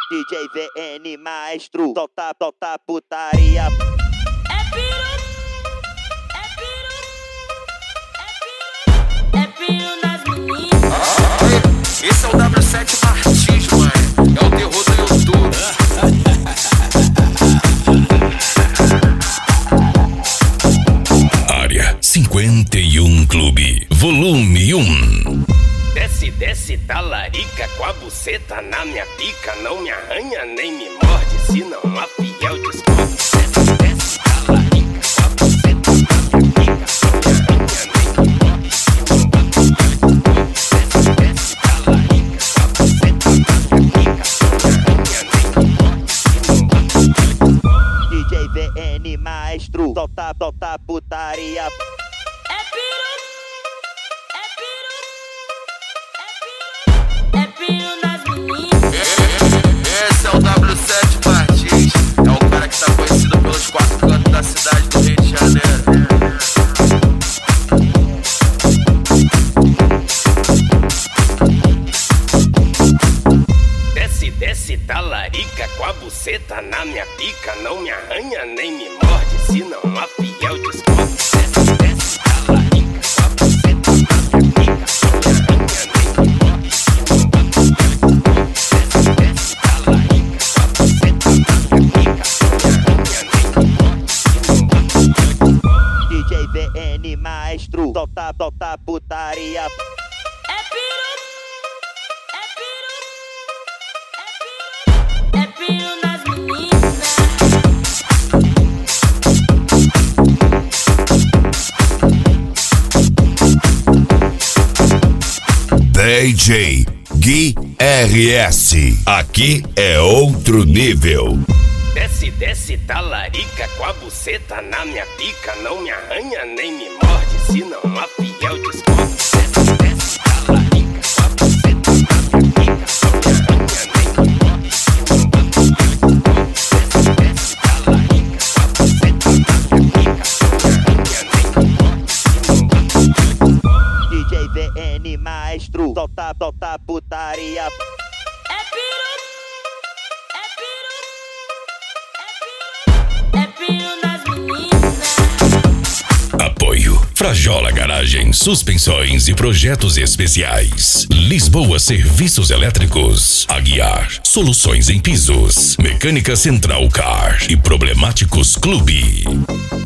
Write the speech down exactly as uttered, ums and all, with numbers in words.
D J V N Maestro, solta, solta putaria. É piru, é piru, é piru, é piru nas meninas. Ah, esse é o W sete Martins, mano. É o terror do YouTube. Área cinquenta e um Clube, volume um. Desce, desce, talarica com a buceta na minha pica. Não me arranha nem me morde, se não a fiel descobre. Desce, desce, talarica com a buceta na minha pica. Não me arranha nem me morde, se não a fiel descobre. Desce, desce, talarica com a buceta na minha pica. Não me arranha nem me morde, se não a fiel descobre. D J V N Maestro, solta, solta putaria. É piru, é piru, é piru, é piru nas meninas. Esse é o W sete Martins. É o cara que tá conhecido pelos quatro cantos da cidade do Rio de Janeiro. Desce, desce, talarica com a buceta na minha pica. Não me arranha nem me morde, se não a fiel descobre. Desce, desce, talarica com a buceta na minha pica. Não me arranha nem me morde, se não a fiel descobre. Desce, desce, talarica com a buceta na minha pica. Não me arranha nem me morde, se não a fiel descobre. D J V N Maestro, solta, solta putaria. É piru, é piru, é piru, é piru nas meninas. D J Gui R S. Aqui é outro nível. Desce, desce, talarica com a buceta na minha pica. Não me arranha nem me morde, se não a fiel descobre. Desce, desce, talarica com a buceta na minha pica. Não me arranha nem me morde, se não a fiel descobre. Desce, desce, talarica com a buceta na minha pica. Não me arranha nem me morde, se não a fiel descobre. D J V N Maestro, solta, solta putaria. É piru, é piru, é piru, é piru nas meninas. Apoio Frajola Garagem, suspensões e projetos especiais. Lisboa Serviços Elétricos. Aguiar, soluções em pisos. Mecânica Central Car e Problemáticos Clube.